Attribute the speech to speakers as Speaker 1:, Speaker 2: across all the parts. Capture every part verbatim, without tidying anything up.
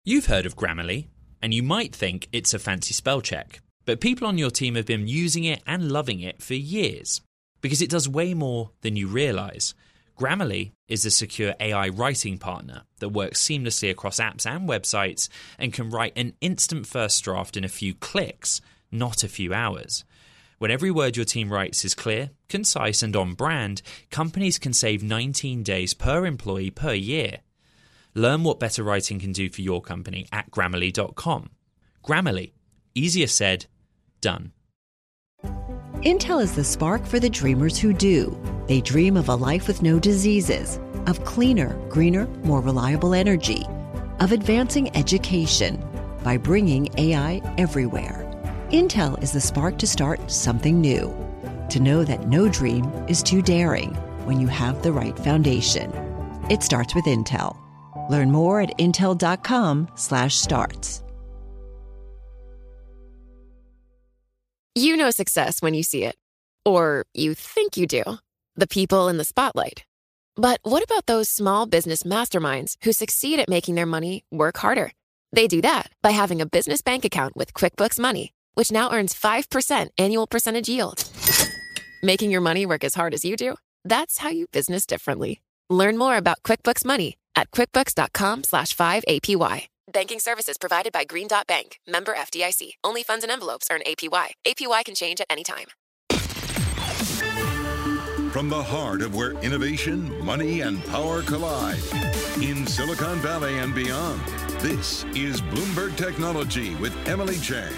Speaker 1: You've heard of Grammarly, and you might think it's a fancy spell check, but people on your team have been using it and loving it for years, because it does way more than you realise. Grammarly is a secure A I writing partner that works seamlessly across apps and websites and can write an instant first draft in a few clicks, not a few hours. When every word your team writes is clear, concise and on brand, companies can save nineteen days per employee per year. Learn what better writing can do for your company at Grammarly dot com. Grammarly. Easier said, done.
Speaker 2: Intel is the spark for the dreamers who do. They dream of a life with no diseases, of cleaner, greener, more reliable energy, of advancing education by bringing A I everywhere. Intel is the spark to start something new, to know that no dream is too daring when you have the right foundation. It starts with Intel. Learn more at intel dot com slash starts.
Speaker 3: You know success when you see it. Or you think you do. The people in the spotlight. But what about those small business masterminds who succeed at making their money work harder? They do that by having a business bank account with QuickBooks Money, which now earns five percent annual percentage yield. Making your money work as hard as you do? That's how you business differently. Learn more about QuickBooks Money at quickbooks dot com slash five A P Y. Banking services provided by Green Dot Bank. Member F D I C. Only funds and envelopes earn A P Y. A P Y can change at any time.
Speaker 4: From the heart of where innovation, money, and power collide, in Silicon Valley and beyond, this is Bloomberg Technology with Emily Chang.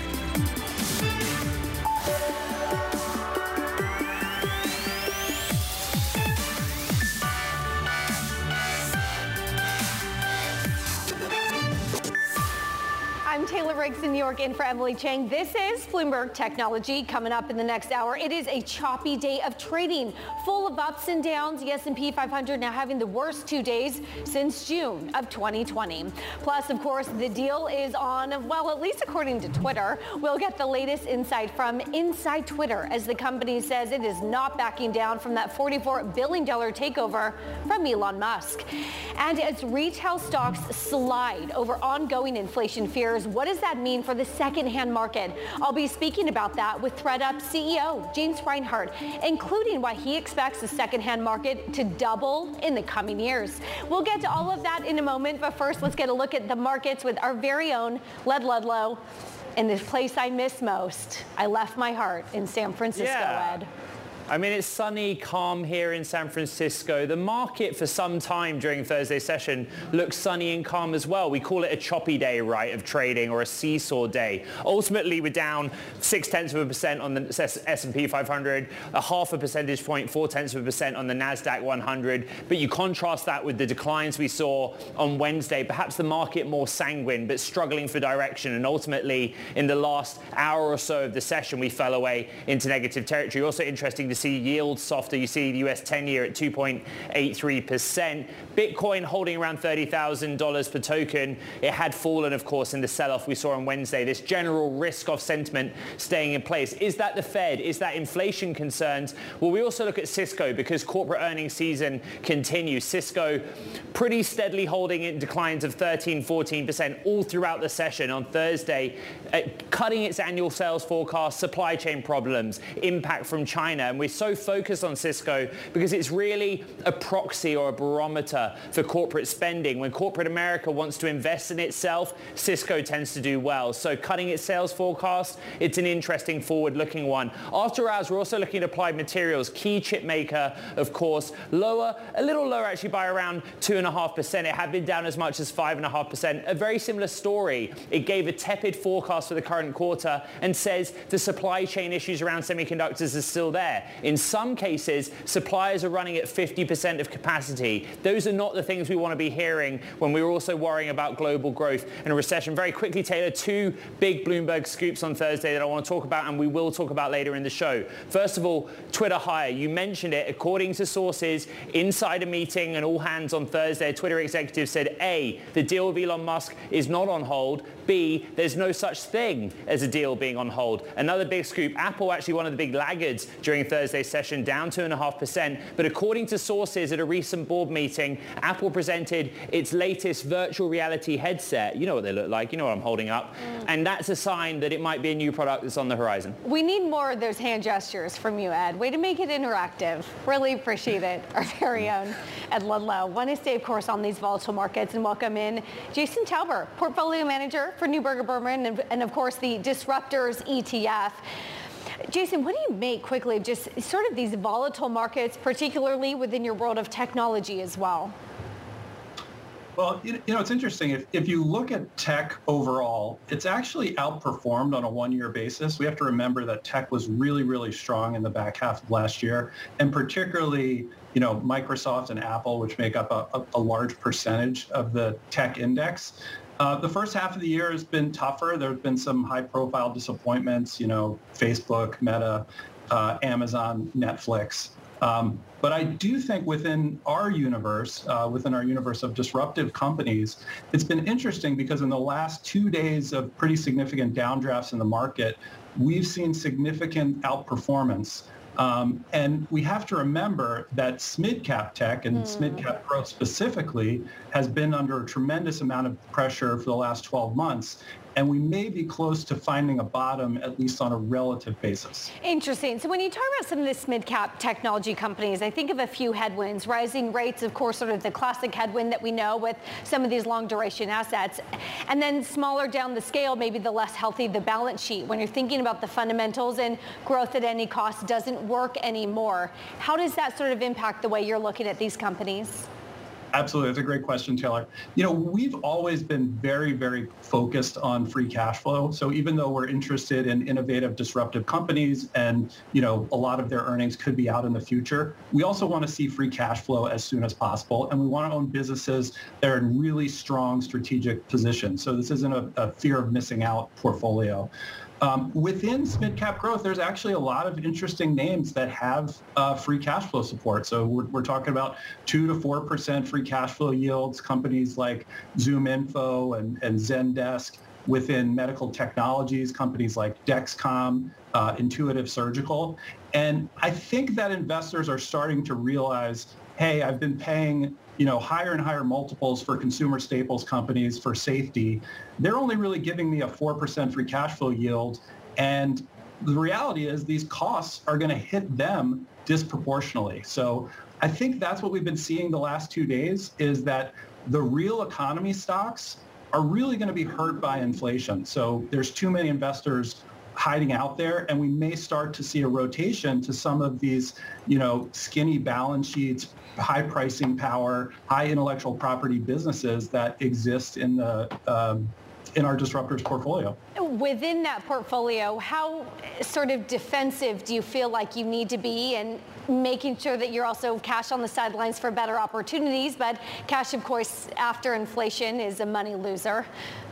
Speaker 5: I'm Taylor Riggs in New York, in for Emily Chang. This is Bloomberg Technology. Coming up in the next hour, it is a choppy day of trading, full of ups and downs. The S and P five hundred now having the worst two days since June of twenty twenty. Plus, of course, the deal is on, well, at least according to Twitter. We'll get the latest insight from inside Twitter as the company says it is not backing down from that forty-four billion dollars takeover from Elon Musk. And as retail stocks slide over ongoing inflation fears, what does that mean for the secondhand market? I'll be speaking about that with ThreadUp C E O James Reinhart, including why he expects the secondhand market to double in the coming years. We'll get to all of that in a moment, but first let's get a look at the markets with our very own Led Ludlow in the place I miss most. I left my heart in San Francisco,
Speaker 6: yeah.
Speaker 5: Ed.
Speaker 6: I mean, it's sunny, calm here in San Francisco. The market for some time during Thursday's session looks sunny and calm as well. We call it a choppy day, right, of trading, or a seesaw day. Ultimately, we're down six-tenths of a percent on the S and P five hundred, a half a percentage point, four-tenths of a percent on the NASDAQ one hundred. But you contrast that with the declines we saw on Wednesday, perhaps the market more sanguine, but struggling for direction. And ultimately, in the last hour or so of the session, we fell away into negative territory. Also interesting to see yields softer. You see the U S ten-year at two point eight three percent. Bitcoin holding around thirty thousand dollars per token. It had fallen, of course, in the sell-off we saw on Wednesday. This general risk-off sentiment staying in place. Is that the Fed? Is that inflation concerns? Well, we also look at Cisco because corporate earnings season continues. Cisco pretty steadily holding in declines of thirteen, fourteen percent all throughout the session on Thursday, uh, cutting its annual sales forecast, supply chain problems, impact from China. And we're so focused on Cisco because it's really a proxy or a barometer for corporate spending. When corporate America wants to invest in itself, Cisco tends to do well. So cutting its sales forecast, it's an interesting forward-looking one. After hours, we're also looking at Applied Materials, key chip maker, of course, lower, a little lower actually by around two point five percent. It had been down as much as five point five percent. A very similar story. It gave a tepid forecast for the current quarter and says the supply chain issues around semiconductors are still there. In some cases, suppliers are running at fifty percent of capacity. Those are not the things we want to be hearing when we're also worrying about global growth and a recession. Very quickly, Taylor, two big Bloomberg scoops on Thursday that I want to talk about and we will talk about later in the show. First of all, Twitter hire. You mentioned it. According to sources, inside a meeting and all hands on Thursday, a Twitter executive said, A, the deal with Elon Musk is not on hold. B, there's no such thing as a deal being on hold. Another big scoop, Apple, actually one of the big laggards during Thursday, Thursday session, down two point five percent. But according to sources at a recent board meeting, Apple presented its latest virtual reality headset. You know what they look like. You know what I'm holding up. Mm. And that's a sign that it might be a new product that's on the horizon.
Speaker 5: We need more of those hand gestures from you, Ed. Way to make it interactive. Really appreciate it. Our very own Ed Ludlow. Want to stay, of course, on these volatile markets and welcome in Jason Tauber, portfolio manager for Neuberger Berman, and, and of course the Disruptors E T F. Jason, what do you make quickly of just sort of these volatile markets, particularly within your world of technology as well?
Speaker 7: Well, you know, it's interesting. If, if you look at tech overall, it's actually outperformed on a one-year basis. We have to remember that tech was really, really strong in the back half of last year, and particularly, you know, Microsoft and Apple, which make up a, a, a large percentage of the tech index. Uh, the first half of the year has been tougher. There have been some high-profile disappointments, you know, Facebook, Meta, uh, Amazon, Netflix. Um, but I do think within our universe, uh, within our universe of disruptive companies, it's been interesting because in the last two days of pretty significant downdrafts in the market, we've seen significant outperformance. Um, and we have to remember that mid-cap tech and mm. mid-cap growth specifically has been under a tremendous amount of pressure for the last twelve months. And we may be close to finding a bottom, at least on a relative basis.
Speaker 5: Interesting. So when you talk about some of the mid-cap technology companies, I think of a few headwinds. Rising rates, of course, sort of the classic headwind that we know with some of these long-duration assets. And then smaller down the scale, maybe the less healthy the balance sheet. When you're thinking about the fundamentals and growth at any cost doesn't work anymore. How does that sort of impact the way you're looking at these companies?
Speaker 7: Absolutely. That's a great question, Taylor. You know, we've always been very, very focused on free cash flow. So even though we're interested in innovative, disruptive companies and, you know, a lot of their earnings could be out in the future, we also want to see free cash flow as soon as possible. And we want to own businesses that are in really strong strategic positions. So this isn't a, a fear of missing out portfolio. Um, within mid-cap growth, there's actually a lot of interesting names that have uh, free cash flow support. So we're, we're talking about two to four percent free cash flow yields, companies like ZoomInfo and, and Zendesk. Within medical technologies, companies like Dexcom, uh, Intuitive Surgical. And I think that investors are starting to realize, hey, I've been paying you know, higher and higher multiples for consumer staples companies for safety. They're only really giving me a four percent free cash flow yield. And the reality is these costs are going to hit them disproportionately. So I think that's what we've been seeing the last two days is that the real economy stocks are really going to be hurt by inflation. So there's too many investors hiding out there, and we may start to see a rotation to some of these, you know, skinny balance sheets, high pricing power, high intellectual property businesses that exist in the um, in our disruptors portfolio.
Speaker 5: Within that portfolio, how sort of defensive do you feel like you need to be, and making sure that you're also cash on the sidelines for better opportunities, but cash, of course, after inflation is a money loser?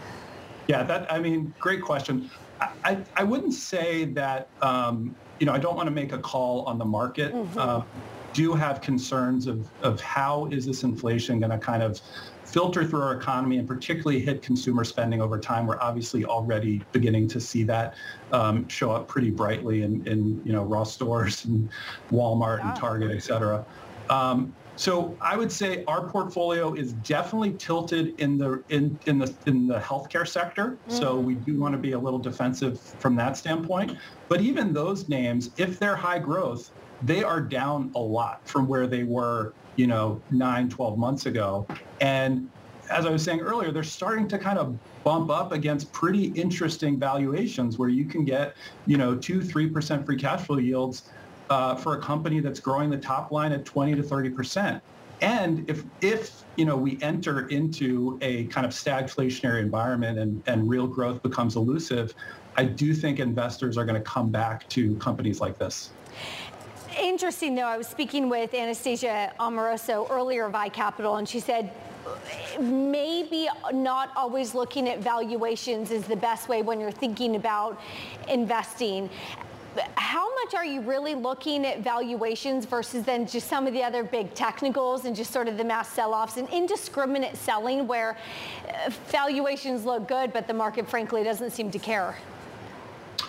Speaker 7: Yeah, that I mean, great question. I, I wouldn't say that, um, you know, I don't want to make a call on the market. Mm-hmm. Uh, do have concerns of, of how is this inflation going to kind of filter through our economy and particularly hit consumer spending over time. We're obviously already beginning to see that um, show up pretty brightly in, in, you know, Ross Stores and Walmart yeah. and Target, et cetera. Um, So I would say our portfolio is definitely tilted in the in, in the in the healthcare sector. Mm. So we do want to be a little defensive from that standpoint. But even those names, if they're high growth, they are down a lot from where they were, you know, nine, twelve months ago. And as I was saying earlier, they're starting to kind of bump up against pretty interesting valuations where you can get, you know, two, three percent free cash flow yields Uh, for a company that's growing the top line at twenty to thirty percent. And if, if you know, we enter into a kind of stagflationary environment and, and real growth becomes elusive, I do think investors are going to come back to companies like this.
Speaker 5: Interesting, though. I was speaking with Anastasia Amoroso earlier of iCapital, and she said maybe not always looking at valuations is the best way when you're thinking about investing. How much are you really looking at valuations versus then just some of the other big technicals and just sort of the mass sell-offs and indiscriminate selling where valuations look good, but the market frankly doesn't seem to care?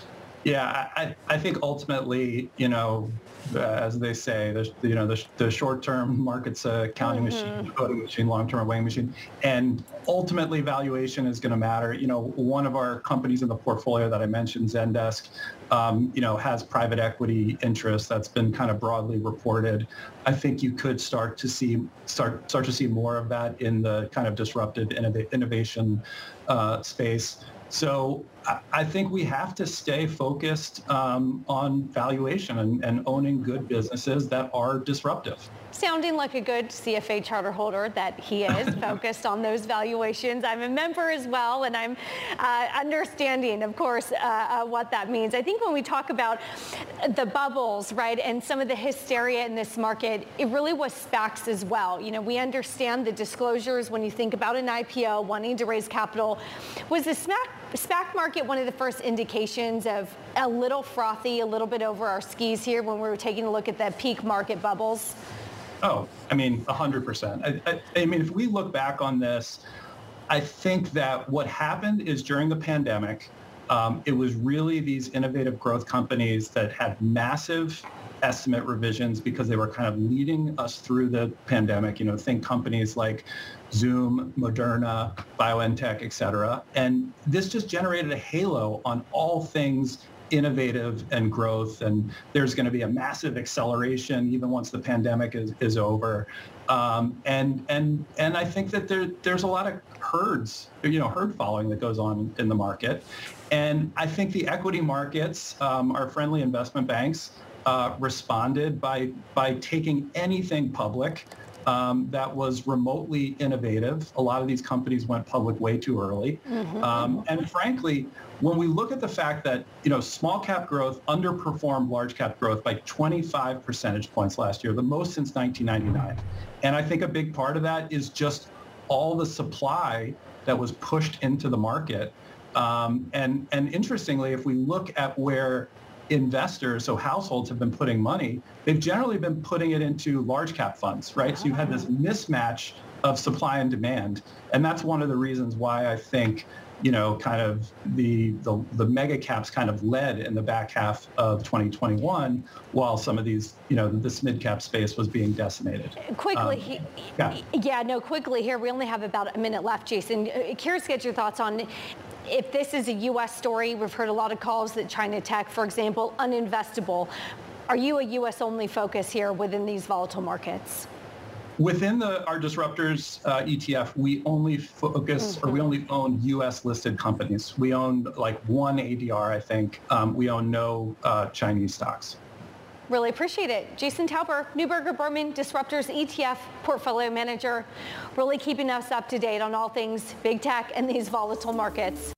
Speaker 7: Yeah, I, I think ultimately, you know, uh, as they say, the, you know, the, the short-term market's a counting mm-hmm. machine, voting machine, long-term a weighing machine, and ultimately valuation is going to matter. You know, one of our companies in the portfolio that I mentioned, Zendesk, um, you know, has private equity interest that's been kind of broadly reported. I think you could start to see start start to see more of that in the kind of disruptive innov- innovation uh, space. So I think we have to stay focused um, on valuation and, and owning good businesses that are disruptive.
Speaker 5: Sounding like a good C F A charter holder that he is, focused on those valuations. I'm a member as well, and I'm uh, understanding, of course, uh, uh, what that means. I think when we talk about the bubbles, right, and some of the hysteria in this market, it really was SPACs as well. You know, we understand the disclosures when you think about an I P O wanting to raise capital. Was the SPAC SPAC market one of the first indications of a little frothy, a little bit over our skis here when we were taking a look at the peak market bubbles?
Speaker 7: Oh, I mean, one hundred percent. I, I, I mean, if we look back on this, I think that what happened is during the pandemic, um, it was really these innovative growth companies that had massive estimate revisions because they were kind of leading us through the pandemic. You know, think companies like Zoom, Moderna, BioNTech, et cetera. And this just generated a halo on all things innovative and growth, and there's going to be a massive acceleration even once the pandemic is, is over. Um, and and and I think that there there's a lot of herds, you know, herd following that goes on in the market. And I think the equity markets, um, our friendly investment banks, uh, responded by by taking anything public Um, that was remotely innovative. A lot of these companies went public way too early. Mm-hmm. Um, and frankly, when we look at the fact that, you know, small cap growth underperformed large cap growth by twenty-five percentage points last year, the most since nineteen ninety-nine. And I think a big part of that is just all the supply that was pushed into the market. Um, and, and interestingly, if we look at where investors, so households have been putting money, they've generally been putting it into large cap funds, right? So you had this mismatch of supply and demand. And that's one of the reasons why I think, you know, kind of the, the, the mega caps kind of led in the back half of twenty twenty-one, while some of these, you know, this mid cap space was being decimated.
Speaker 5: Quickly,
Speaker 7: um,
Speaker 5: he,
Speaker 7: yeah.
Speaker 5: yeah, no, quickly here. We only have about a minute left, Jason. Curious to get your thoughts on if this is a U S story. We've heard a lot of calls that China tech, for example, uninvestable. Are you a U S only focus here within these volatile markets?
Speaker 7: Within the our disruptors uh, E T F, we only focus mm-hmm. or we only own U S listed companies. We own like one A D R, I think. Um, we own no uh, Chinese stocks.
Speaker 5: Really appreciate it. Jason Tauber, Neuberger Berman, Disruptors E T F Portfolio Manager, really keeping us up to date on all things big tech and these volatile markets.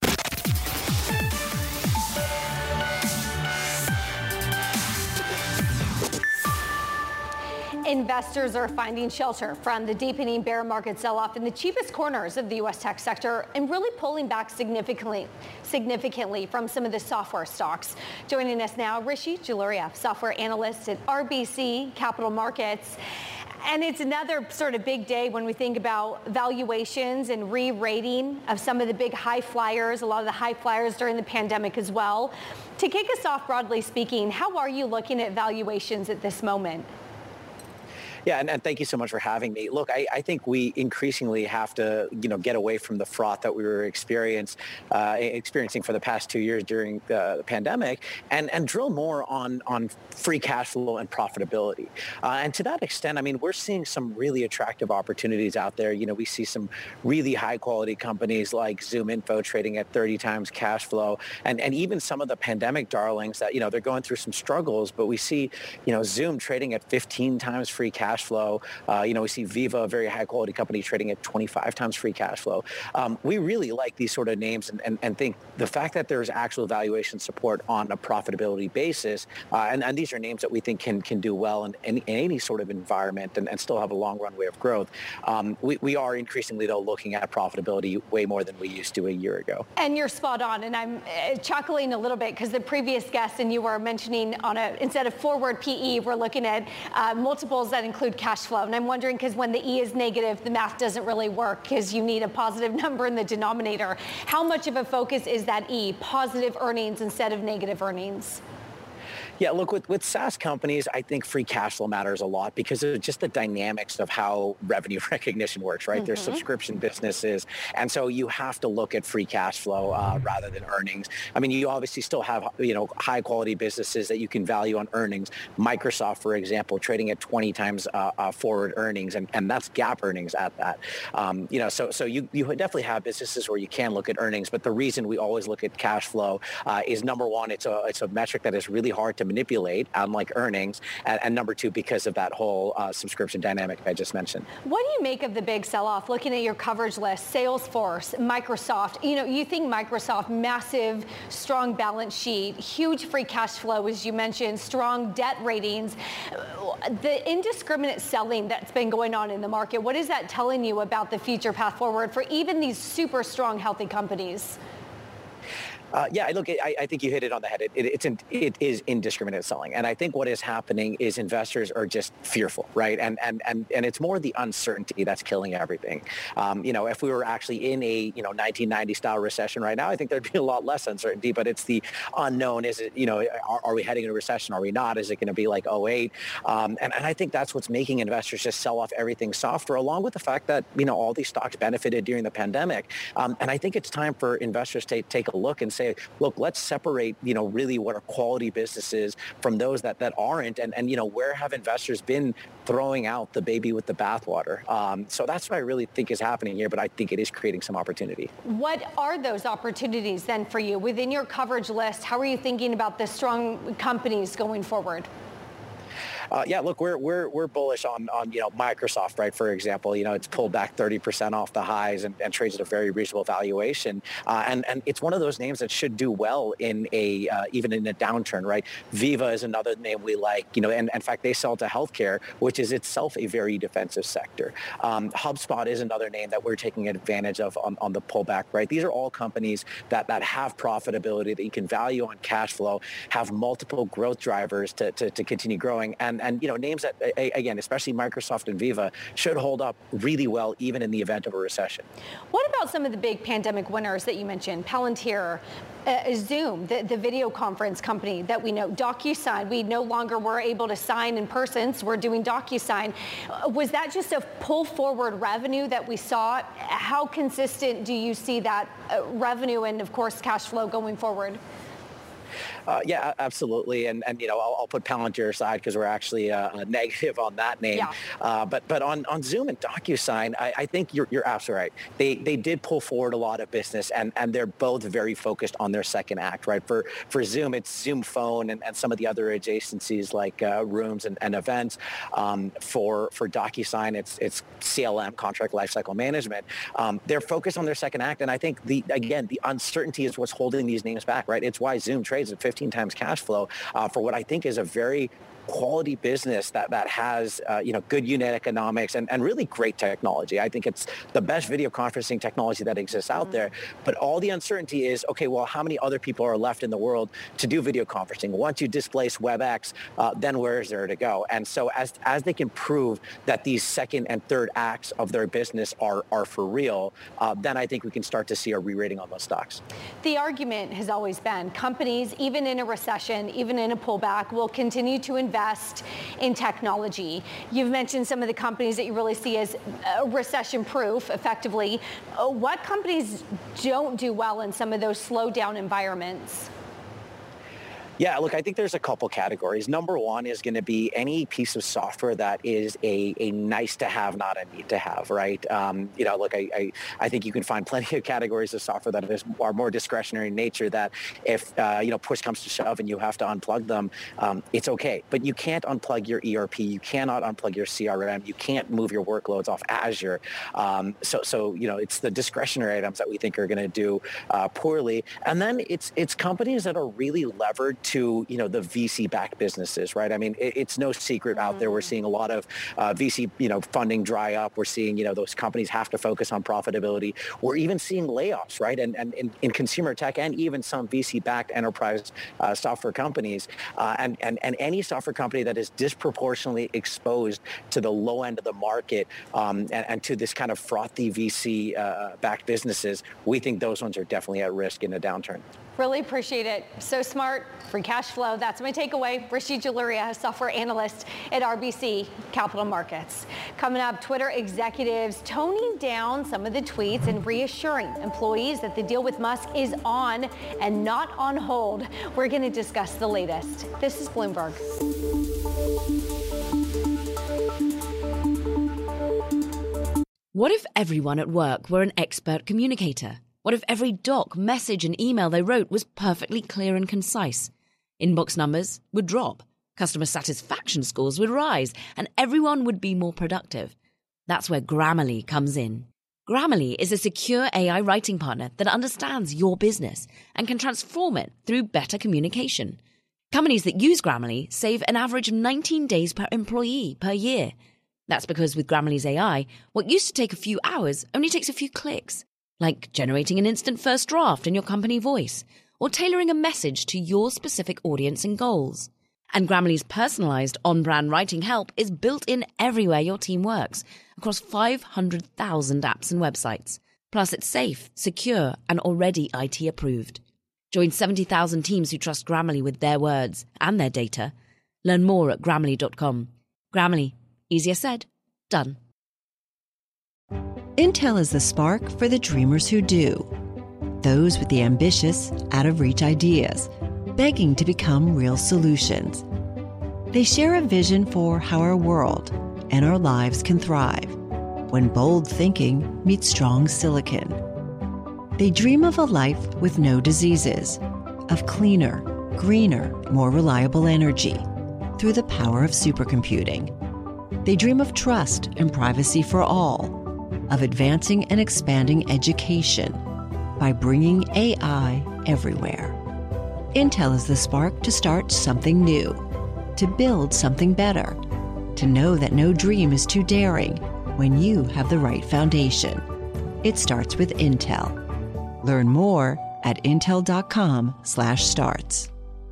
Speaker 5: Investors are finding shelter from the deepening bear market sell-off in the cheapest corners of the U S tech sector and really pulling back significantly, significantly from some of the software stocks. Joining us now, Rishi Jaluria, software analyst at R B C Capital Markets. And it's another sort of big day when we think about valuations and re-rating of some of the big high flyers, a lot of the high flyers during the pandemic as well. To kick us off, broadly speaking, how are you looking at valuations at this moment?
Speaker 8: Yeah, and, and thank you so much for having me. Look, I, I think we increasingly have to, you know, get away from the froth that we were experience, uh, experiencing for the past two years during the, the pandemic, and, and drill more on, on free cash flow and profitability. Uh, and to that extent, I mean, we're seeing some really attractive opportunities out there. You know, we see some really high-quality companies like ZoomInfo trading at thirty times cash flow, and, and even some of the pandemic darlings that, you know, they're going through some struggles, but we see, you know, Zoom trading at fifteen times free cash flow. Uh, you know, we see Viva, a very high quality company, trading at twenty-five times free cash flow. Um, we really like these sort of names and, and, and think the fact that there's actual valuation support on a profitability basis, uh, and, and these are names that we think can can do well in any, in any sort of environment and, and still have a long runway of growth. Um, we, we are increasingly, though, looking at profitability way more than we used to a year ago.
Speaker 5: And you're spot on. And I'm uh, chuckling a little bit because the previous guest and you were mentioning on a, instead of forward P E, we're looking at uh, multiples that include include cash flow. And I'm wondering, because when the E is negative, the math doesn't really work because you need a positive number in the denominator. How much of a focus is that E, positive earnings instead of negative earnings?
Speaker 8: Yeah, look, with, with SaaS companies, I think free cash flow matters a lot because of just the dynamics of how revenue recognition works, right? Mm-hmm. There's subscription businesses. And so you have to look at free cash flow uh, rather than earnings. I mean, you obviously still have, you know, high quality businesses that you can value on earnings. Microsoft, for example, trading at twenty times uh, uh, forward earnings, and, and that's GAAP earnings at that. Um, you know, so so you, you definitely have businesses where you can look at earnings, but the reason we always look at cash flow uh, is number one, it's a, it's a metric that is really hard to manipulate, unlike earnings, and, and number two, because of that whole uh, subscription dynamic I just mentioned.
Speaker 5: What do you make of the big sell-off? Looking at your coverage list, Salesforce, Microsoft, you know, you think Microsoft, massive, strong balance sheet, huge free cash flow, as you mentioned, strong debt ratings. The indiscriminate selling that's been going on in the market, what is that telling you about the future path forward for even these super strong, healthy companies?
Speaker 8: Uh, yeah, look, I, I think you hit it on the head. It, it, it's in, it is indiscriminate selling, and I think what is happening is investors are just fearful, right? And and and and it's more the uncertainty that's killing everything. Um, you know, if we were actually in a you know nineteen ninety style recession right now, I think there'd be a lot less uncertainty. But it's the unknown. Is it you know are, are we heading into a recession? Are we not? Is it going to be like oh eight? Um, and and I think that's what's making investors just sell off everything softer, along with the fact that you know all these stocks benefited during the pandemic. Um, and I think it's time for investors to take a look and say, look, let's separate, you know, really what are quality businesses from those that, that aren't. And, and, you know, where have investors been throwing out the baby with the bathwater? Um, so that's what I really think is happening here, but I think it is creating some opportunity.
Speaker 5: What are those opportunities then for you? Within your coverage list, how are you thinking about the strong companies going forward?
Speaker 8: Uh, yeah, look, we're we're we're bullish on on you know Microsoft, right? For example, you know it's pulled back thirty percent off the highs and, and trades at a very reasonable valuation, uh, and and it's one of those names that should do well in a uh, even in a downturn, right? Viva is another name we like, you know, and, and in fact they sell to healthcare, which is itself a very defensive sector. Um, HubSpot is another name that we're taking advantage of on, on the pullback, right? These are all companies that that have profitability that you can value on cash flow, have multiple growth drivers to to, to continue growing, and And, you know, names that, again, especially Microsoft and Viva, should hold up really well even in the event of a recession.
Speaker 5: What about some of the big pandemic winners that you mentioned? Palantir, uh, Zoom, the, the video conference company that we know, DocuSign. We no longer were able to sign in person, so we're doing DocuSign. Uh, was that just a pull forward revenue that we saw? How consistent do you see that uh, revenue and, of course, cash flow going forward?
Speaker 8: Uh, yeah, absolutely. And, and you know, I'll, I'll put Palantir aside because we're actually uh, negative on that name. Yeah. Uh, but but on, on Zoom and DocuSign, I, I think you're, you're absolutely right. They they did pull forward a lot of business, and, and they're both very focused on their second act, right? For for Zoom, it's Zoom Phone and, and some of the other adjacencies like uh, rooms and, and events. Um, for for DocuSign, it's it's C L M, contract lifecycle management. Um, they're focused on their second act, and I think the again the uncertainty is what's holding these names back, right? It's why Zoom trades at fifteen times cash flow uh, for what I think is a very quality business that that has uh, you know good unit economics and, and really great technology. I think it's the best video conferencing technology that exists out mm-hmm. there. But all the uncertainty is, okay, well, how many other people are left in the world to do video conferencing? Once you displace WebEx, uh, then where is there to go? And so as as they can prove that these second and third acts of their business are are for real, uh, then I think we can start to see a re-rating on those stocks.
Speaker 5: The argument has always been companies, even in a recession, even in a pullback, will continue to invest invest in technology. You've mentioned some of the companies that you really see as uh, recession-proof, effectively. Uh, what companies don't do well in some of those slowdown environments?
Speaker 8: Yeah, look, I think there's a couple categories. Number one is going to be any piece of software that is a, a nice to have, not a need to have, right? Um, you know, look, I, I, I think you can find plenty of categories of software that is, are more discretionary in nature that if, uh, you know, push comes to shove and you have to unplug them, um, it's okay. But you can't unplug your E R P. You cannot unplug your C R M. You can't move your workloads off Azure. Um, so, so, you know, it's the discretionary items that we think are going to do uh, poorly. And then it's it's companies that are really levered to, you know, the V C-backed businesses, right? I mean, it, it's no secret out there. We're seeing a lot of uh, V C, you know, funding dry up. We're seeing, you know, those companies have to focus on profitability. We're even seeing layoffs, right? And, and in, in consumer tech and even some V C-backed enterprise uh, software companies. Uh, and, and, and any software company that is disproportionately exposed to the low end of the market um, and, and to this kind of frothy V C-backed uh, businesses, we think those ones are definitely at risk in a downturn.
Speaker 5: Really appreciate it. So smart, free cash flow. That's my takeaway. Rishi Jaluria, software analyst at R B C Capital Markets. Coming up, Twitter executives toning down some of the tweets and reassuring employees that the deal with Musk is on and not on hold. We're going to discuss the latest. This is Bloomberg.
Speaker 9: What if everyone at work were an expert communicator? What if every doc, message, and email they wrote was perfectly clear and concise? Inbox numbers would drop, customer satisfaction scores would rise, and everyone would be more productive. That's where Grammarly comes in. Grammarly is a secure A I writing partner that understands your business and can transform it through better communication. Companies that use Grammarly save an average of nineteen days per employee per year. That's because with Grammarly's A I, what used to take a few hours only takes a few clicks. Like generating an instant first draft in your company voice, or tailoring a message to your specific audience and goals. And Grammarly's personalized on-brand writing help is built in everywhere your team works, across five hundred thousand apps and websites. Plus, it's safe, secure, and already I T approved. Join seventy thousand teams who trust Grammarly with their words and their data. Learn more at Grammarly dot com. Grammarly. Easier said, done.
Speaker 2: Intel is the spark for the dreamers who do. Those with the ambitious, out-of-reach ideas, begging to become real solutions. They share a vision for how our world and our lives can thrive when bold thinking meets strong silicon. They dream of a life with no diseases, of cleaner, greener, more reliable energy through the power of supercomputing. They dream of trust and privacy for all, of advancing and expanding education by bringing A I everywhere. Intel is the spark to start something new, to build something better, to know that no dream is too daring when you have the right foundation. It starts with Intel. Learn more at intel dot com slash starts.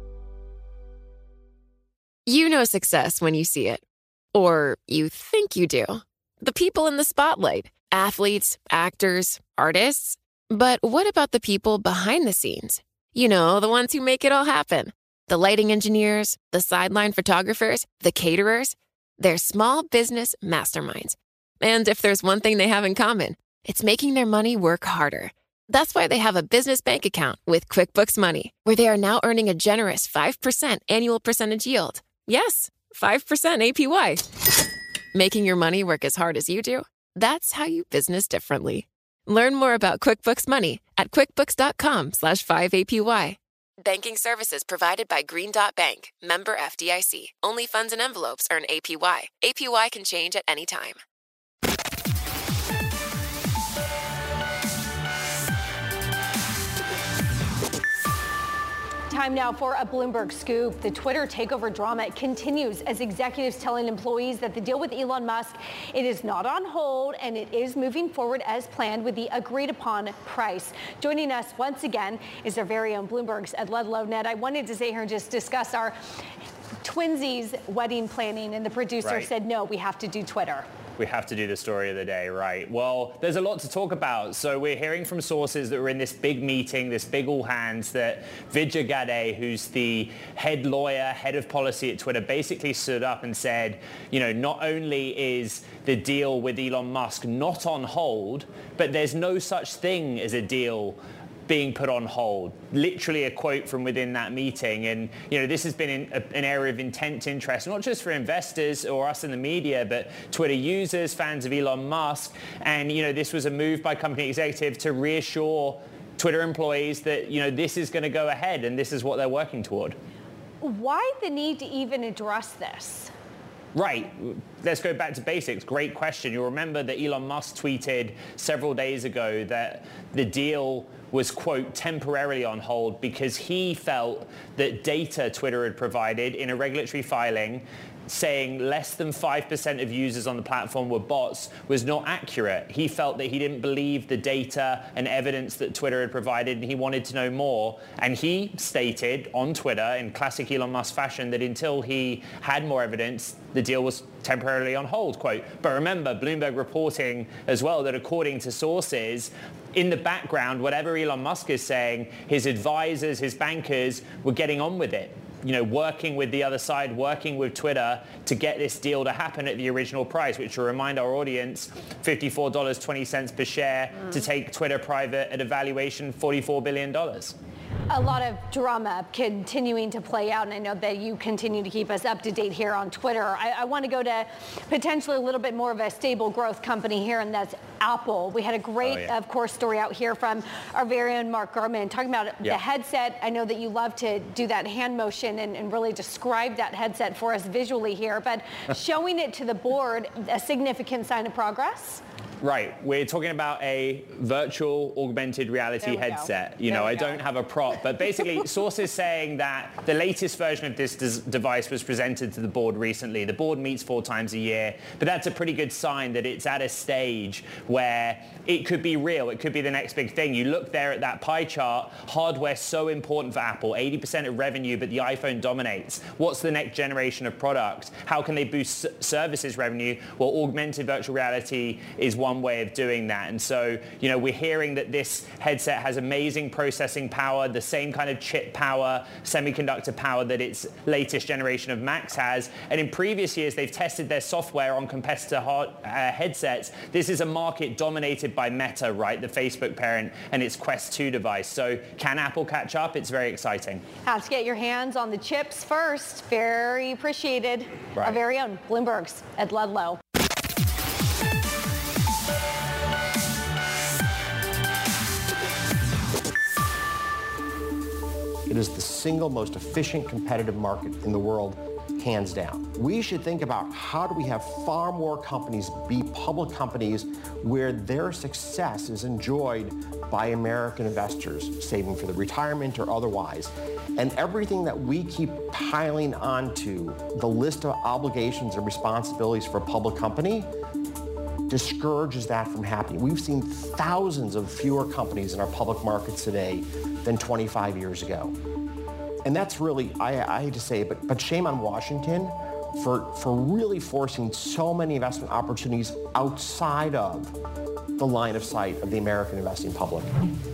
Speaker 3: You know success when you see it. Or you think you do. The people in the spotlight. Athletes, actors, artists. But what about the people behind the scenes? You know, the ones who make it all happen. The lighting engineers, the sideline photographers, the caterers. They're small business masterminds. And if there's one thing they have in common, it's making their money work harder. That's why they have a business bank account with QuickBooks Money, where they are now earning a generous five percent annual percentage yield. Yes, five percent A P Y. Making your money work as hard as you do? That's how you business differently. Learn more about QuickBooks Money at quickbooks dot com slash five A P Y. Banking services provided by Green Dot Bank, member F D I C. Only funds and envelopes earn A P Y. A P Y can change at any time.
Speaker 5: Time now for a Bloomberg scoop. The Twitter takeover drama continues as executives telling employees that the deal with Elon Musk, it is not on hold and it is moving forward as planned with the agreed upon price. Joining us once again is our very own Bloomberg's Ed Ludlow. Ned, I wanted to stay here and just discuss our twinsies wedding planning, and the producer
Speaker 6: Right.
Speaker 5: said, no, we have to do Twitter.
Speaker 6: We have to do the story of the day, right? Well, there's a lot to talk about. So we're hearing from sources that were in this big meeting, this big all hands, that Vijay Gadde, who's the head lawyer, head of policy at Twitter, basically stood up and said, you know, not only is the deal with Elon Musk not on hold, but there's no such thing as a deal being put on hold. Literally a quote from within that meeting. And, you know, this has been in a, an area of intense interest, not just for investors or us in the media, but Twitter users, fans of Elon Musk. And, you know, this was a move by company executives to reassure Twitter employees that, you know, this is going to go ahead and this is what they're working toward.
Speaker 5: Why the need to even address this?
Speaker 6: Right. Let's go back to basics. Great question. You'll remember that Elon Musk tweeted several days ago that the deal was, quote, temporarily on hold because he felt that data Twitter had provided in a regulatory filing saying less than five percent of users on the platform were bots was not accurate. He felt that he didn't believe the data and evidence that Twitter had provided, and he wanted to know more. And he stated on Twitter, in classic Elon Musk fashion, that until he had more evidence, the deal was temporarily on hold, quote. But remember, Bloomberg reporting as well that according to sources, in the background, whatever Elon Musk is saying, his advisors, his bankers were getting on with it. You know, working with the other side, working with Twitter to get this deal to happen at the original price, which will remind our audience, fifty-four dollars and twenty cents per share mm. to take Twitter private at a valuation forty-four billion dollars.
Speaker 5: A lot of drama continuing to play out, and I know that you continue to keep us up to date here on Twitter. I, I want to go to potentially a little bit more of a stable growth company here, and that's Apple. We had a great, oh, yeah. of course, story out here from our very own Mark Gurman talking about yeah. the headset. I know that you love to do that hand motion and, and really describe that headset for us visually here, but showing it to the board, a significant sign of progress?
Speaker 6: Right. We're talking about a virtual augmented reality headset. Go. You there know, I go. don't have a prop, but basically sources saying that the latest version of this des- device was presented to the board recently. The board meets four times a year, but that's a pretty good sign that it's at a stage where it could be real. It could be the next big thing. You look there at that pie chart, hardware so important for Apple, eighty percent of revenue, but the iPhone dominates. What's the next generation of products? How can they boost services revenue? Well, augmented virtual reality is one way of doing that. And so, you know, we're hearing that this headset has amazing processing power, the same kind of chip power, semiconductor power that its latest generation of Macs has. And in previous years, they've tested their software on competitor hard, uh, headsets. This is a market dominated by Meta, right, the Facebook parent, and its Quest two device. So can Apple catch up? It's very exciting.
Speaker 5: Have to get your hands on the chips first. Very appreciated. Right. Our very own Bloomberg's Ed Ludlow.
Speaker 10: It is the single most efficient competitive market in the world, hands down. We should think about how do we have far more companies be public companies where their success is enjoyed by American investors, saving for the retirement or otherwise. And everything that we keep piling onto the list of obligations and responsibilities for a public company discourages that from happening. We've seen thousands of fewer companies in our public markets today than twenty-five years ago. And that's really, I, I hate to say it, but, but shame on Washington for, for really forcing so many investment opportunities outside of the line of sight of the American investing public.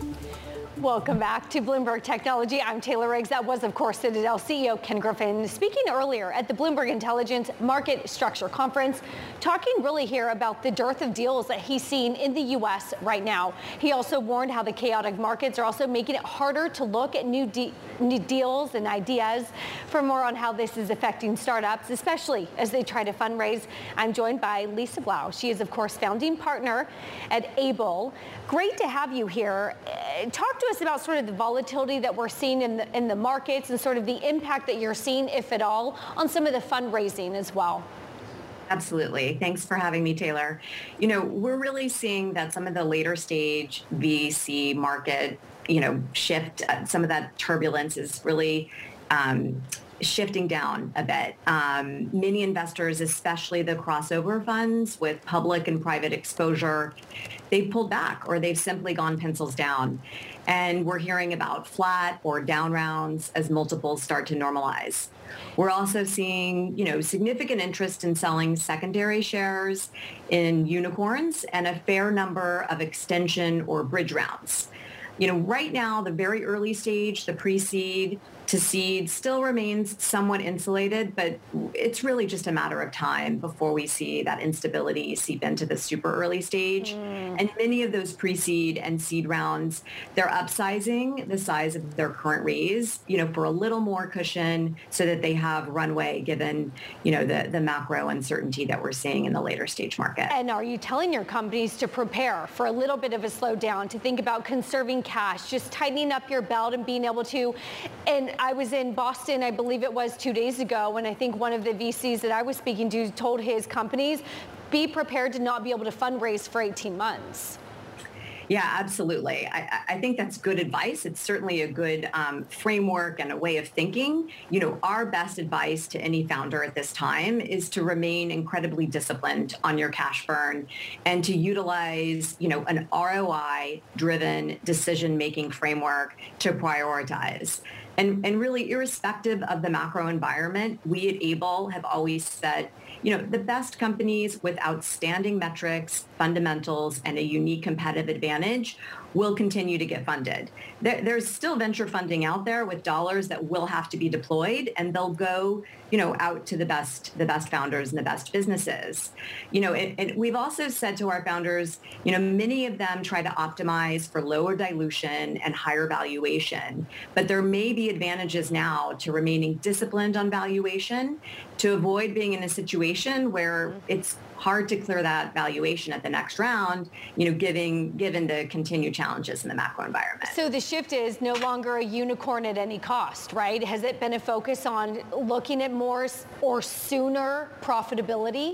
Speaker 5: Welcome back to Bloomberg Technology. I'm Taylor Riggs. That was, of course, Citadel C E O Ken Griffin speaking earlier at the Bloomberg Intelligence Market Structure Conference, talking really here about the dearth of deals that he's seen in the U S right now. He also warned how the chaotic markets are also making it harder to look at new, de- new deals and ideas. For more on how this is affecting startups, especially as they try to fundraise, I'm joined by Lisa Blau. She is, of course, founding partner at Able. Great to have you here. Uh, talk to us about sort of the volatility that we're seeing in the, in the markets and sort of the impact that you're seeing, if at all, on some of the fundraising as well.
Speaker 11: Absolutely. Thanks for having me, Taylor. You know, we're really seeing that some of the later stage V C market, you know, shift, uh, some of that turbulence is really um, shifting down a bit. Um, many investors, especially the crossover funds with public and private exposure, they've pulled back or they've simply gone pencils down. And we're hearing about flat or down rounds as multiples start to normalize. We're also seeing, you know, significant interest in selling secondary shares in unicorns and a fair number of extension or bridge rounds. You know, right now, the very early stage, the pre-seed to seed still remains somewhat insulated, but it's really just a matter of time before we see that instability seep into the super early stage. Mm. And many of those pre-seed and seed rounds, they're upsizing the size of their current raise, you know, for a little more cushion so that they have runway given, you know, the, the macro uncertainty that we're seeing in the later stage market.
Speaker 5: And are you telling your companies to prepare for a little bit of a slowdown, to think about conserving cash, just tightening up your belt and being able to, and I was in Boston, I believe it was two days ago, and I think one of the V Cs that I was speaking to told his companies, be prepared to not be able to fundraise for eighteen months.
Speaker 11: Yeah, absolutely. I, I think that's good advice. It's certainly a good um, framework and a way of thinking. You know, our best advice to any founder at this time is to remain incredibly disciplined on your cash burn and to utilize, you know, an R O I-driven decision-making framework to prioritize. And, and really, irrespective of the macro environment, we at Able have always said, you know, the best companies with outstanding metrics, fundamentals, and a unique competitive advantage will continue to get funded. There, there's still venture funding out there with dollars that will have to be deployed, and they'll go, you know, out to the best, the best founders and the best businesses. You know, and, and we've also said to our founders, you know, many of them try to optimize for lower dilution and higher valuation, but there may be advantages now to remaining disciplined on valuation to avoid being in a situation where it's hard to clear that valuation at the next round, you know, given, given the continued challenges in the macro environment.
Speaker 5: So the shift is no longer a unicorn at any cost, right? Has it been a focus on looking at more or sooner profitability?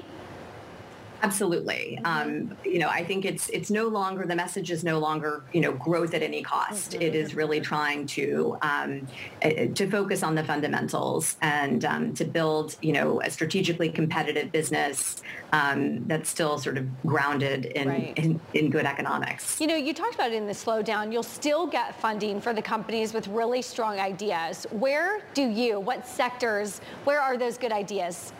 Speaker 11: Absolutely. Mm-hmm. Um, you know, I think it's it's no longer, the message is no longer, you know, growth at any cost. Mm-hmm. It is really trying to um, to focus on the fundamentals and um, to build, you know, a strategically competitive business um, that's still sort of grounded in, right. in, in good economics.
Speaker 5: You know, you talked about it in the slowdown. You'll still get funding for the companies with really strong ideas. Where do you, what sectors, where are those good ideas?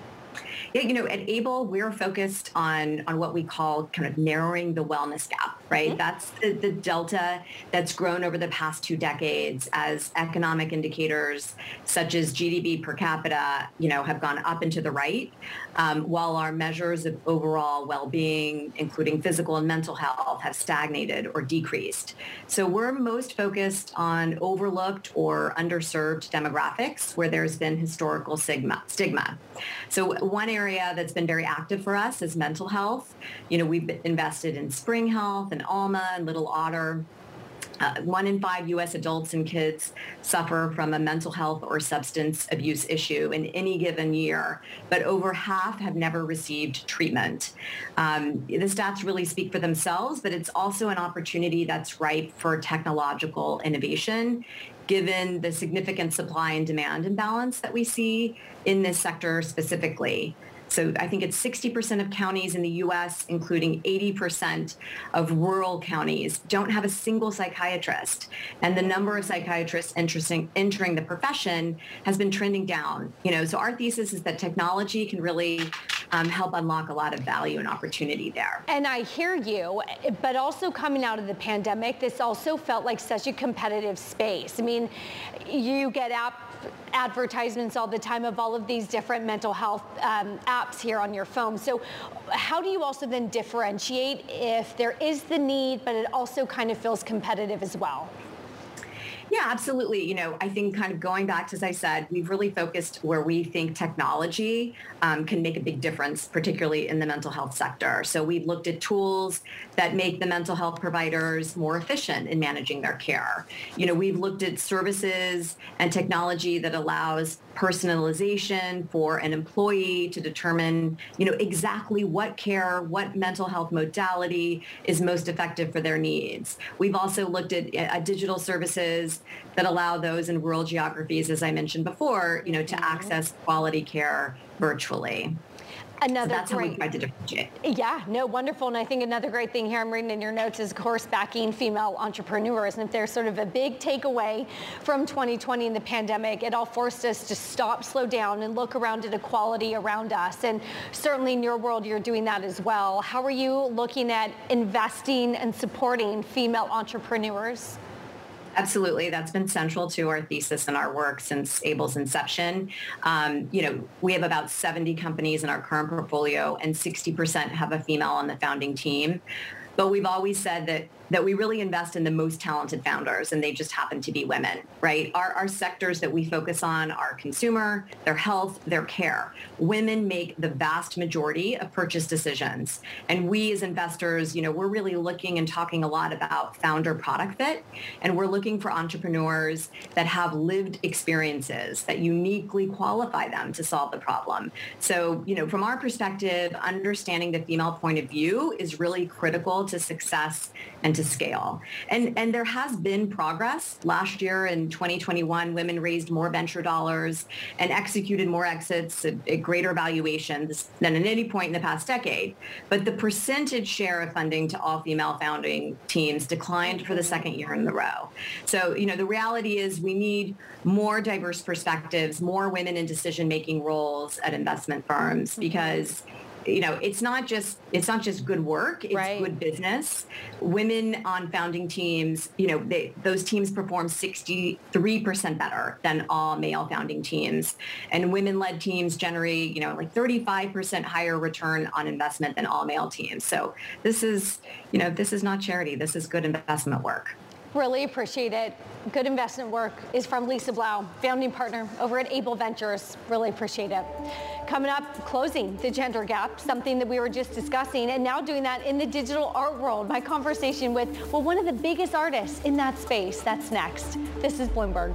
Speaker 11: Yeah, you know, at Able, we're focused on, on what we call kind of narrowing the wellness gap, right? Mm-hmm. That's the, the delta that's grown over the past two decades as economic indicators such as G D P per capita, you know, have gone up and to the right, um, while our measures of overall well-being, including physical and mental health, have stagnated or decreased. So we're most focused on overlooked or underserved demographics where there's been historical stigma. stigma. So one area that's been very active for us is mental health. You know, we've invested in Spring Health and Alma and Little Otter. Uh, one in five U S adults and kids suffer from a mental health or substance abuse issue in any given year, but over half have never received treatment. Um, the stats really speak for themselves, but it's also an opportunity that's ripe for technological innovation, given the significant supply and demand imbalance that we see in this sector specifically. So I think it's sixty percent of counties in the U S, including eighty percent of rural counties, don't have a single psychiatrist. And the number of psychiatrists entering, entering the profession has been trending down. You know, so our thesis is that technology can really um, help unlock a lot of value and opportunity there.
Speaker 5: And I hear you, but also coming out of the pandemic, this also felt like such a competitive space. I mean, you get app advertisements all the time of all of these different mental health um, apps here on your phone. So how do you also then differentiate if there is the need, but it also kind of feels competitive as well?
Speaker 11: Yeah, absolutely. You know, I think kind of going back to, as I said, we've really focused where we think technology um, can make a big difference, particularly in the mental health sector. So we've looked at tools that make the mental health providers more efficient in managing their care. You know, we've looked at services and technology that allows personalization for an employee to determine, you know, exactly what care, what mental health modality is most effective for their needs. We've also looked at uh, digital services that allow those in rural geographies, as I mentioned before, you know, to access quality care virtually.
Speaker 5: Another
Speaker 11: so that's
Speaker 5: great,
Speaker 11: how we tried to differentiate.
Speaker 5: Yeah, no, wonderful. And I think another great thing here I'm reading in your notes is, of course, backing female entrepreneurs. And if there's sort of a big takeaway from twenty twenty and the pandemic, it all forced us to stop, slow down, and look around at equality around us. And certainly in your world, you're doing that as well. How are you looking at investing and supporting female entrepreneurs?
Speaker 11: Absolutely. That's been central to our thesis and our work since Able's inception. Um, you know, we have about seventy companies in our current portfolio and sixty percent have a female on the founding team. But we've always said that that we really invest in the most talented founders, and they just happen to be women, right? Our, our sectors that we focus on are consumer, their health, their care. Women make the vast majority of purchase decisions. And we as investors, you know, we're really looking and talking a lot about founder product fit, and we're looking for entrepreneurs that have lived experiences that uniquely qualify them to solve the problem. So, you know, from our perspective, understanding the female point of view is really critical to success and to scale. And, and there has been progress. Last year in twenty twenty-one, women raised more venture dollars and executed more exits at, at greater valuations than at any point in the past decade. But the percentage share of funding to all female founding teams declined for the second year in a row. So, you know, the reality is we need more diverse perspectives, more women in decision-making roles at investment firms, because you know, it's not just it's not just good work, it's right. good business. Women on founding teams, you know, they, those teams perform sixty-three percent better than all male founding teams. And women-led teams generate, you know, like thirty-five percent higher return on investment than all male teams. So this is, you know, this is not charity. This is good investment work.
Speaker 5: Really appreciate it. Good investment work is from Lisa Blau, founding partner over at Able Ventures. Really appreciate it. Coming up, closing the gender gap, something that we were just discussing, and now doing that in the digital art world. My conversation with, well, one of the biggest artists in that space. That's next. This is Bloomberg.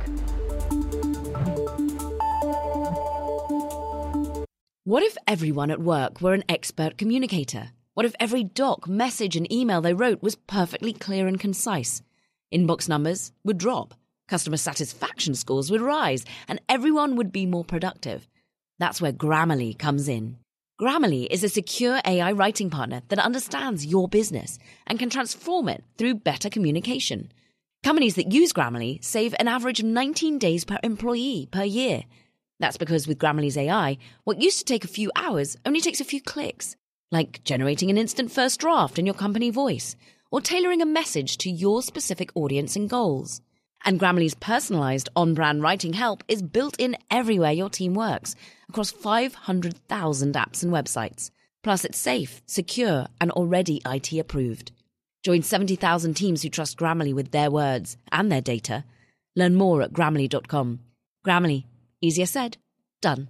Speaker 9: What if everyone at work were an expert communicator? What if every doc, message, and email they wrote was perfectly clear and concise? Inbox numbers would drop, customer satisfaction scores would rise, and everyone would be more productive. That's where Grammarly comes in. Grammarly is a secure A I writing partner that understands your business and can transform it through better communication. Companies that use Grammarly save an average of nineteen days per employee per year. That's because with Grammarly's A I, what used to take a few hours only takes a few clicks, like generating an instant first draft in your company voice, or tailoring a message to your specific audience and goals. And Grammarly's personalized on-brand writing help is built in everywhere your team works, across five hundred thousand apps and websites. Plus, it's safe, secure, and already I T approved. Join seventy thousand teams who trust Grammarly with their words and their data. Learn more at Grammarly dot com. Grammarly. Easier said, done.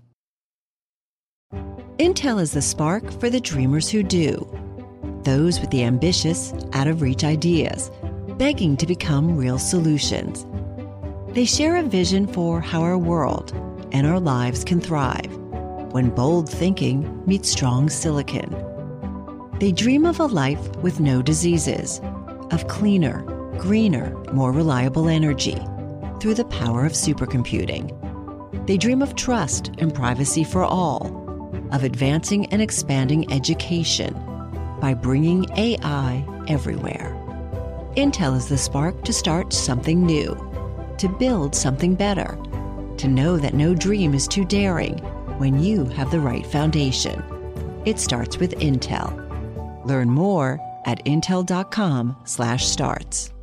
Speaker 2: Intel is the spark for the dreamers who do. Those with the ambitious, out-of-reach ideas, begging to become real solutions. They share a vision for how our world and our lives can thrive when bold thinking meets strong silicon. They dream of a life with no diseases, of cleaner, greener, more reliable energy through the power of supercomputing. They dream of trust and privacy for all, of advancing and expanding education by bringing A I everywhere. Intel is the spark to start something new, to build something better, to know that no dream is too daring when you have the right foundation. It starts with Intel. Learn more at intel dot com slash starts.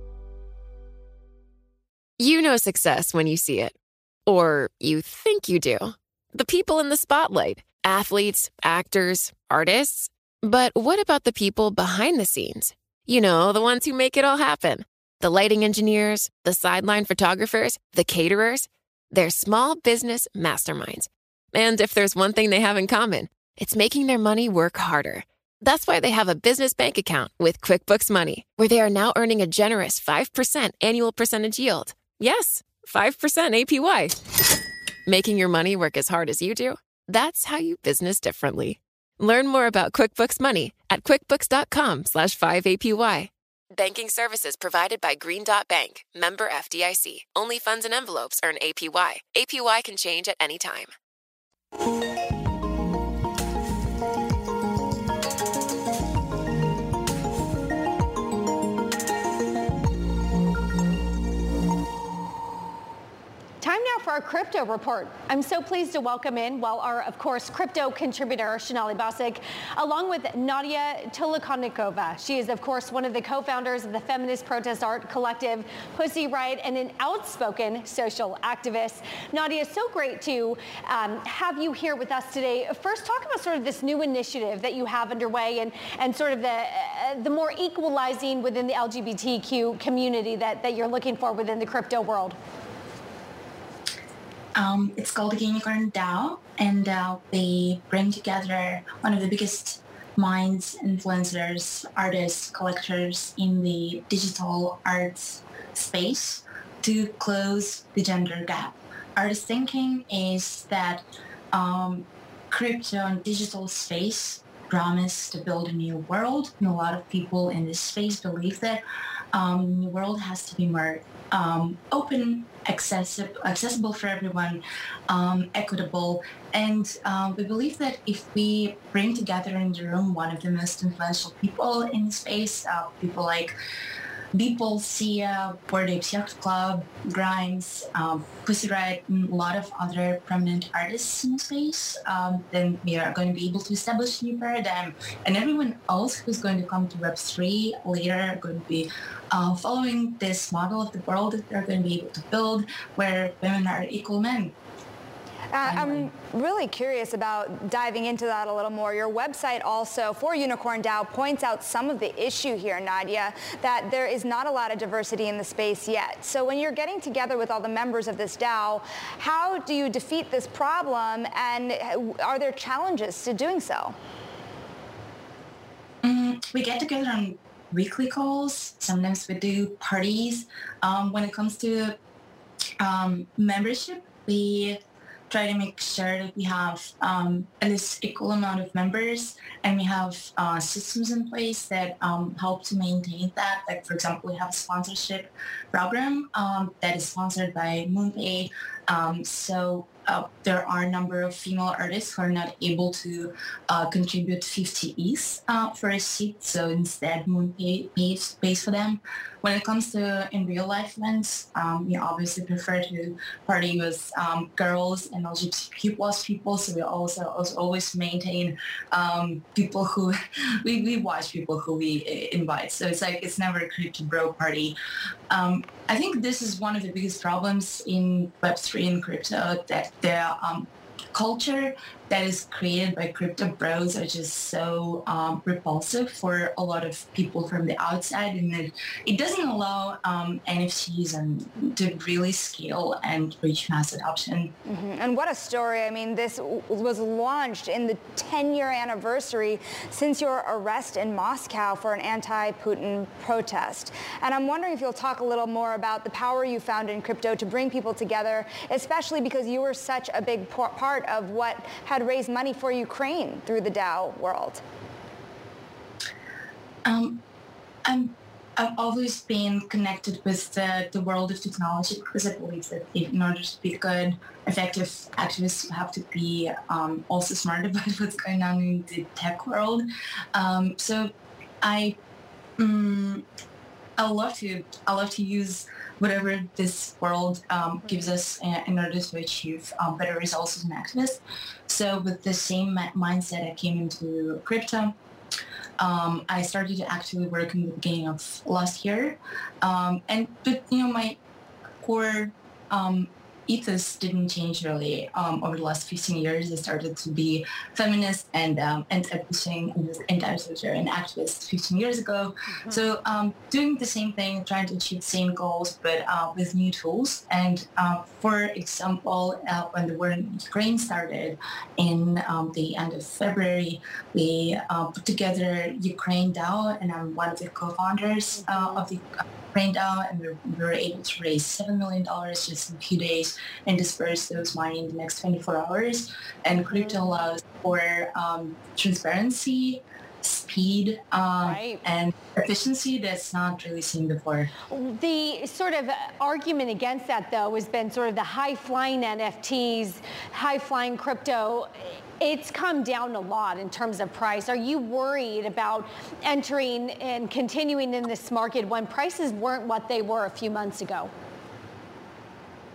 Speaker 3: You know success when you see it. Or you think you do. The people in the spotlight, athletes, actors, artists. But what about the people behind the scenes? You know, the ones who make it all happen. The lighting engineers, the sideline photographers, the caterers. They're small business masterminds. And if there's one thing they have in common, it's making their money work harder. That's why they have a business bank account with QuickBooks Money, where they are now earning a generous five percent annual percentage yield. Yes, five percent A P Y. Making your money work as hard as you do? That's how you business differently. Learn more about QuickBooks Money at quickbooks dot com slash five A P Y. Banking services provided by Green Dot Bank, member F D I C. Only funds and envelopes earn A P Y. A P Y can change at any time.
Speaker 5: Time now for our crypto report. I'm so pleased to welcome in, well, our, of course, crypto contributor, Sonali Basak, along with Nadia Tolokonnikova. She is, of course, one of the co-founders of the feminist protest art collective Pussy Riot and an outspoken social activist. Nadia, so great to um, have you here with us today. First, talk about sort of this new initiative that you have underway and, and sort of the, uh, the more equalizing within the L G B T Q community that, that you're looking for within the crypto world.
Speaker 12: Um, it's called the Unicorn DAO, and uh, they bring together one of the biggest minds, influencers, artists, collectors in the digital arts space to close the gender gap. Artist thinking is that um, crypto and digital space promise to build a new world, and a lot of people in this space believe that um, the world has to be more um, open, accessible, accessible for everyone, um, equitable, and um, we believe that if we bring together in the room one of the most influential people in the space, uh, people like Beeple, Sia, Bored Apes Yacht Club, Grimes, um, Pussy Riot, and a lot of other prominent artists in the space, um, then we are going to be able to establish a new paradigm. And everyone else who's going to come to Web three later are going to be uh, following this model of the world that they're going to be able to build, where women are equal men.
Speaker 13: Uh, I'm really curious about diving into that a little more. Your website also for Unicorn DAO points out some of the issue here, Nadia, that there is not a lot of diversity in the space yet. So when you're getting together with all the members of this DAO, how do you defeat this problem, and are there challenges to doing so?
Speaker 12: Mm, we get together on weekly calls. Sometimes we do parties. Um, when it comes to um, membership, we try to make sure that we have um, at least equal amount of members, and we have uh, systems in place that um, help to maintain that. Like, for example, we have a sponsorship program um, that is sponsored by MoonPay. Um, so uh, there are a number of female artists who are not able to uh, contribute fifty E T H uh, for a seat. So instead, MoonPay pays, pays for them. When it comes to in real life events, um, we obviously prefer to party with um, girls and L G B T Q plus people. So we also, also always maintain um, people who we, we watch people who we invite. So it's like it's never a crypto bro party. Um, I think this is one of the biggest problems in Web three and crypto, that the um, culture that is created by crypto bros are just so um, repulsive for a lot of people from the outside, and it, it doesn't allow um, N F Ts and to really scale and reach mass adoption.
Speaker 13: Mm-hmm. And what a story. I mean, this w- was launched in the ten-year anniversary since your arrest in Moscow for an anti-Putin protest. And I'm wondering if you'll talk a little more about the power you found in crypto to bring people together, especially because you were such a big por- part of what had raised money for Ukraine through the DAO world.
Speaker 12: Um, I'm, I've always been connected with the, the world of technology, because I believe that in order to be good, effective activists, you have to be um, also smart about what's going on in the tech world. Um, so I, um, I love to I love to use whatever this world um, gives us in order to achieve um, better results as an activist. So with the same mindset, I came into crypto. Um, I started to actually work in the beginning of last year. Um, and, but, you know, my core um, ethos didn't change really um, over the last fifteen years. I started to be feminist and um, anti-pushing and anti-authoritarian activist fifteen years ago. Mm-hmm. So um, doing the same thing, trying to achieve the same goals, but uh, with new tools. And uh, for example, uh, when the war in Ukraine started in um, the end of February, we uh, put together Ukraine DAO, and I'm one of the co-founders uh, of the Ukraine DAO, and we were able to raise seven million dollars just in a few days and disperse those money in the next twenty-four hours. And crypto allows for um, transparency, speed, um, right. and efficiency that's not really seen before.
Speaker 5: The sort of argument against that, though, has been sort of the high-flying N F Ts, high-flying crypto. It's come down a lot in terms of price. Are you worried about entering and continuing in this market when prices weren't what they were a few months ago?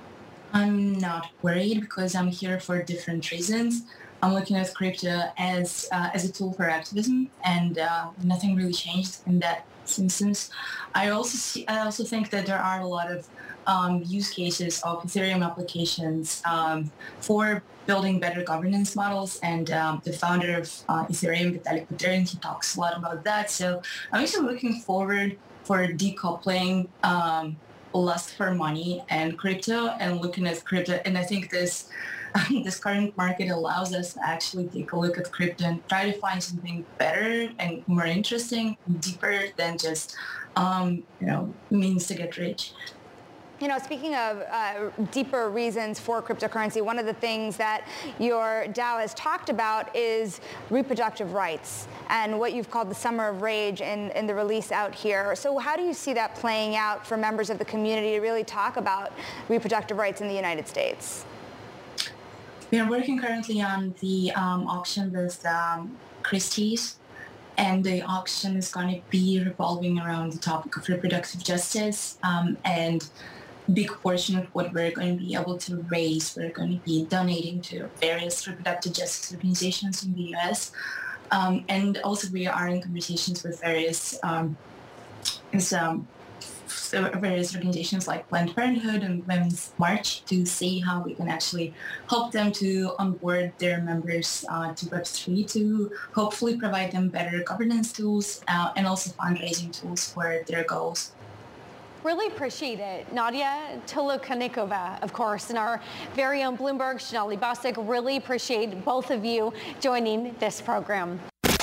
Speaker 12: I'm not worried because I'm here for different reasons. I'm looking at crypto as uh, as a tool for activism, and uh, nothing really changed in that instance. I also see, I also think that there are a lot of um, use cases of Ethereum applications um, for building better governance models, and um, the founder of uh, Ethereum, Vitalik Buterin, he talks a lot about that. So I'm actually looking forward for decoupling um, lust for money and crypto, and looking at crypto. And I think this this current market allows us to actually take a look at crypto and try to find something better and more interesting, deeper than just um, you know means to get rich.
Speaker 13: You know, speaking of uh, deeper reasons for cryptocurrency, one of the things that your DAO has talked about is reproductive rights and what you've called the Summer of Rage in, in the release out here. So how do you see that playing out for members of the community to really talk about reproductive rights in the United States?
Speaker 12: We are working currently on the um, auction with um, Christie's, and the auction is going to be revolving around the topic of reproductive justice, um, and big portion of what we're going to be able to raise, we're going to be donating to various reproductive justice organizations in the U S. Um, and also we are in conversations with various um, some, various organizations like Planned Parenthood and Women's March to see how we can actually help them to onboard their members uh, to Web three, to hopefully provide them better governance tools uh, and also fundraising tools for their goals.
Speaker 5: Really appreciate it. Nadia Tolokonikova, of course, and our very own Bloomberg, Sonali Basak. Really appreciate both of you joining this program.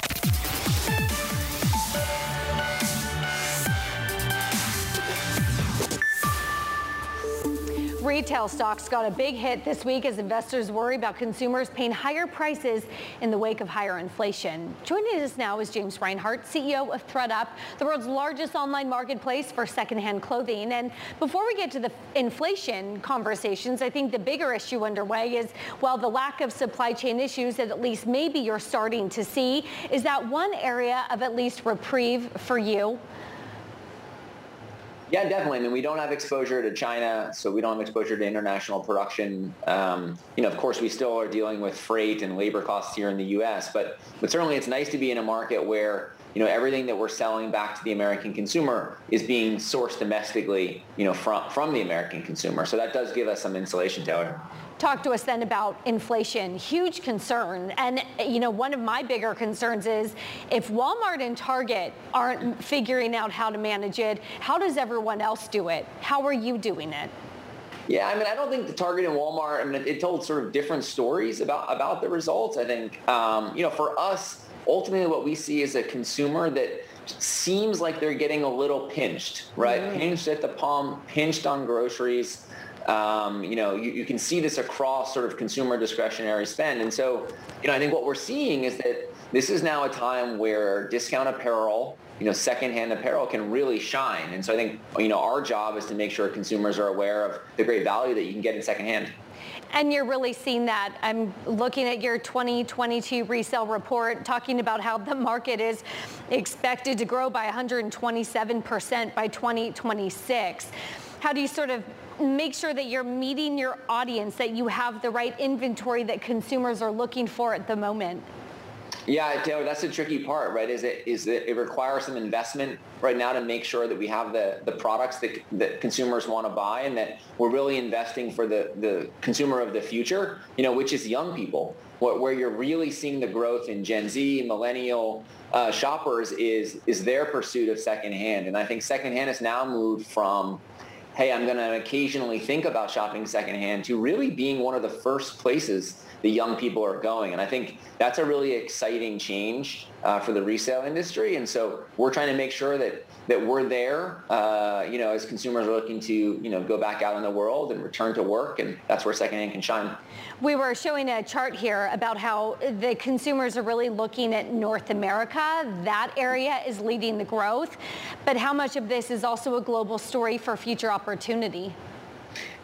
Speaker 5: Retail stocks got a big hit this week as investors worry about consumers paying higher prices in the wake of higher inflation. Joining us now is James Reinhart, C E O of ThredUp, the world's largest online marketplace for secondhand clothing. And before we get to the inflation conversations, I think the bigger issue underway is, well, the lack of supply chain issues that at least maybe you're starting to see. Is that one area of at least reprieve for you?
Speaker 14: Yeah, definitely. I mean, we don't have exposure to China, so we don't have exposure to international production. Um, you know, of course, we still are dealing with freight and labor costs here in the U S, but, but certainly it's nice to be in a market where, you know, everything that we're selling back to the American consumer is being sourced domestically, you know, from, from the American consumer. So that does give us some insulation, Taylor.
Speaker 5: Talk to us then about inflation. Huge concern. And, you know, one of my bigger concerns is if Walmart and Target aren't figuring out how to manage it, how does everyone else do it? How are you doing it?
Speaker 14: Yeah, I mean, I don't think the Target and Walmart, I mean, it told sort of different stories about, about the results. I think, um, you know, for us, ultimately what we see is a consumer that seems like they're getting a little pinched, right? Mm-hmm. Pinched at the pump, pinched on groceries. Um, you know, you, you can see this across sort of consumer discretionary spend. And so, you know, I think what we're seeing is that this is now a time where discount apparel, you know, secondhand apparel can really shine. And so I think, you know, our job is to make sure consumers are aware of the great value that you can get in secondhand.
Speaker 5: And you're really seeing that. I'm looking at your twenty twenty-two resale report, talking about how the market is expected to grow by one hundred twenty-seven percent by twenty twenty-six. How do you sort of make sure that you're meeting your audience, that you have the right inventory that consumers are looking for at the moment?
Speaker 14: Yeah, Taylor, that's the tricky part, right? Is it is it, it requires some investment right now to make sure that we have the, the products that, that consumers want to buy, and that we're really investing for the, the consumer of the future, you know, which is young people, where, where you're really seeing the growth in Gen Z, millennial uh, shoppers is is their pursuit of secondhand. And I think secondhand has now moved from, hey, I'm going to occasionally think about shopping secondhand, to really being one of the first places the young people are going. And I think that's a really exciting change uh, for the resale industry. And so we're trying to make sure that that we're there, uh, you know, as consumers are looking to, you know, go back out in the world and return to work. And that's where secondhand can shine.
Speaker 5: We were showing a chart here about how the consumers are really looking at North America. That area is leading the growth. But how much of this is also a global story for future opportunity?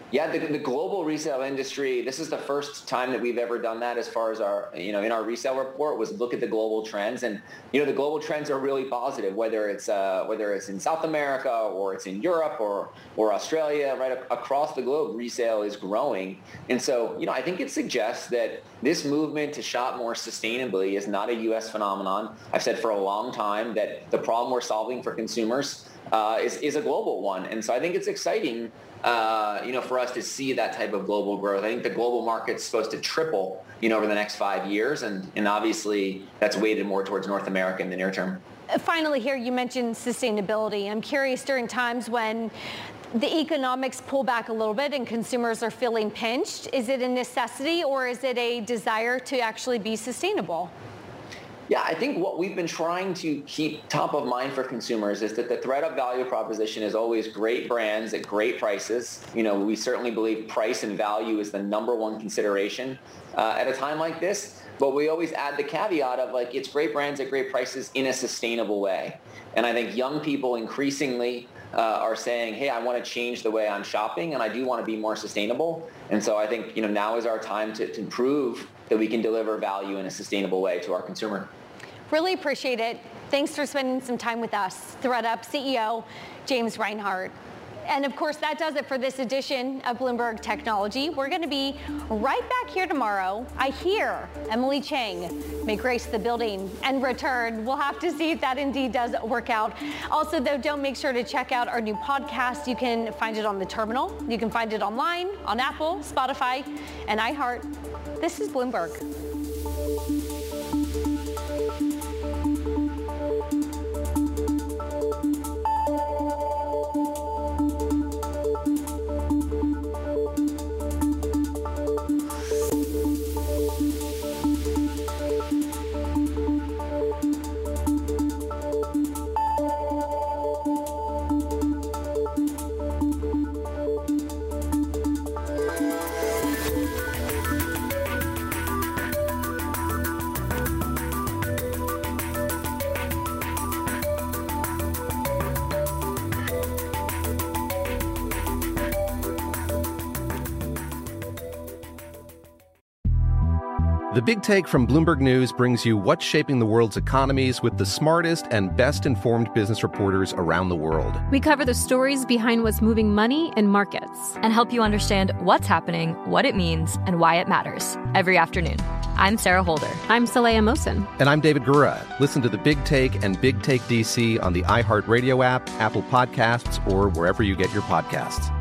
Speaker 14: Yeah, the, the global resale industry, this is the first time that we've ever done that as far as our, you know, in our resale report was look at the global trends. And, you know, the global trends are really positive, whether it's uh, whether it's in South America or it's in Europe or, or Australia, right across the globe, resale is growing. And so, you know, I think it suggests that this movement to shop more sustainably is not a U S phenomenon. I've said for a long time that the problem we're solving for consumers uh, is, is a global one. And so I think it's exciting Uh, you know, for us to see that type of global growth. I think the global market's supposed to triple, you know, over the next five years. And, and obviously that's weighted more towards North America in the near term.
Speaker 5: Finally here, you mentioned sustainability. I'm curious, during times when the economics pull back a little bit and consumers are feeling pinched, is it a necessity or is it a desire to actually be sustainable?
Speaker 14: Yeah, I think what we've been trying to keep top of mind for consumers is that the ThredUp value proposition is always great brands at great prices. You know, we certainly believe price and value is the number one consideration uh, at a time like this. But we always add the caveat of like, it's great brands at great prices in a sustainable way. And I think young people increasingly uh, are saying, hey, I want to change the way I'm shopping and I do want to be more sustainable. And so I think, you know, now is our time to, to prove that we can deliver value in a sustainable way to our consumer.
Speaker 5: Really appreciate it. Thanks for spending some time with us. ThredUp C E O James Reinhart. And of course, that does it for this edition of Bloomberg Technology. We're going to be right back here tomorrow. I hear Emily Chang may grace the building and return. We'll have to see if that indeed does work out. Also, though, don't make sure to check out our new podcast. You can find it on the terminal. You can find it online on Apple, Spotify, and iHeart. This is Bloomberg.
Speaker 15: The Big Take from Bloomberg News brings you what's shaping the world's economies with the smartest and best-informed business reporters around the world.
Speaker 16: We cover the stories behind what's moving money and markets
Speaker 17: and help you understand what's happening, what it means, and why it matters every afternoon. I'm Sarah Holder.
Speaker 16: I'm Saleha Mohsin.
Speaker 15: And I'm David Gura. Listen to The Big Take and Big Take D C on the iHeartRadio app, Apple Podcasts, or wherever you get your podcasts.